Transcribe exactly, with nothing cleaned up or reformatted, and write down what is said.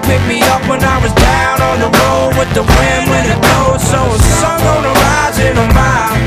picked me up when I was down on the road with the wind when it blows. So a sun gonna rise in a mile.